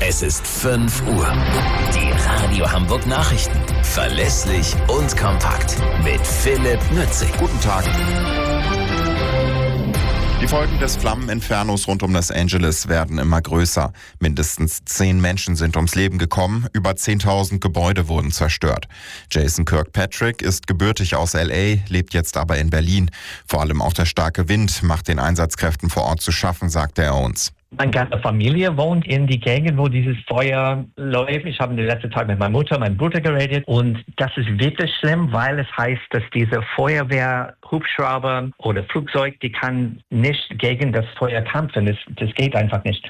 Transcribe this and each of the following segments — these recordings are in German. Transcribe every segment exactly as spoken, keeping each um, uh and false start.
Es ist fünf Uhr. Die Radio Hamburg Nachrichten. Verlässlich und kompakt. Mit Philipp Nützig. Guten Tag. Die Folgen des Flammeninfernos rund um Los Angeles werden immer größer. Mindestens zehn Menschen sind ums Leben gekommen, über zehntausend Gebäude wurden zerstört. Jason Kirkpatrick ist gebürtig aus L A, lebt jetzt aber in Berlin. Vor allem auch der starke Wind macht den Einsatzkräften vor Ort zu schaffen, sagte er uns. Meine ganze Familie wohnt in die Gegend, wo dieses Feuer läuft. Ich habe den letzten Tag mit meiner Mutter, meinem Bruder geredet und das ist wirklich schlimm, weil es heißt, dass diese Feuerwehr, Hubschrauber oder Flugzeug, die kann nicht gegen das Feuer kämpfen. Das, das geht einfach nicht.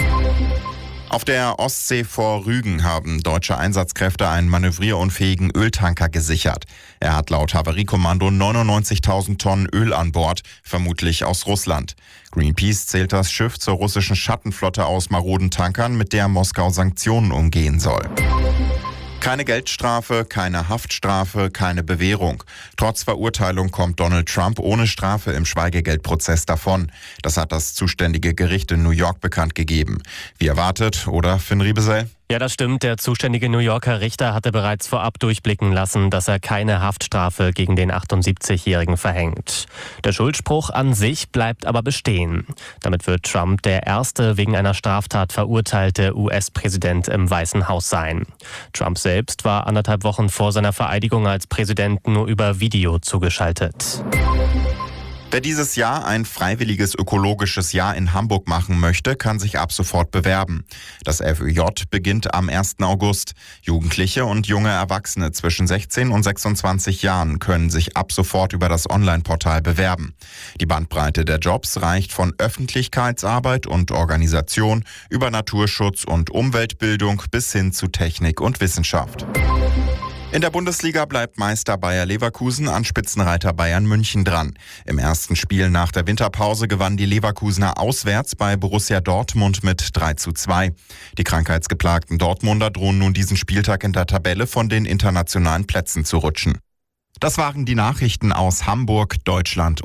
Auf der Ostsee vor Rügen haben deutsche Einsatzkräfte einen manövrierunfähigen Öltanker gesichert. Er hat laut Havariekommando neunundneunzigtausend Tonnen Öl an Bord, vermutlich aus Russland. Greenpeace zählt das Schiff zur russischen Schattenflotte aus maroden Tankern, mit der Moskau Sanktionen umgehen soll. Keine Geldstrafe, keine Haftstrafe, keine Bewährung. Trotz Verurteilung kommt Donald Trump ohne Strafe im Schweigegeldprozess davon. Das hat das zuständige Gericht in New York bekannt gegeben. Wie erwartet, oder Finn Riebesell? Ja, das stimmt. Der zuständige New Yorker Richter hatte bereits vorab durchblicken lassen, dass er keine Haftstrafe gegen den achtundsiebzigjährigen verhängt. Der Schuldspruch an sich bleibt aber bestehen. Damit wird Trump der erste wegen einer Straftat verurteilte U S-Präsident im Weißen Haus sein. Trump selbst war anderthalb Wochen vor seiner Vereidigung als Präsident nur über Video zugeschaltet. Wer dieses Jahr ein freiwilliges ökologisches Jahr in Hamburg machen möchte, kann sich ab sofort bewerben. Das F Ö J beginnt am ersten August. Jugendliche und junge Erwachsene zwischen sechzehn und sechsundzwanzig Jahren können sich ab sofort über das Online-Portal bewerben. Die Bandbreite der Jobs reicht von Öffentlichkeitsarbeit und Organisation über Naturschutz und Umweltbildung bis hin zu Technik und Wissenschaft. In der Bundesliga bleibt Meister Bayer Leverkusen an Spitzenreiter Bayern München dran. Im ersten Spiel nach der Winterpause gewannen die Leverkusener auswärts bei Borussia Dortmund mit drei zu zwei. Die krankheitsgeplagten Dortmunder drohen nun diesen Spieltag in der Tabelle von den internationalen Plätzen zu rutschen. Das waren die Nachrichten aus Hamburg, Deutschland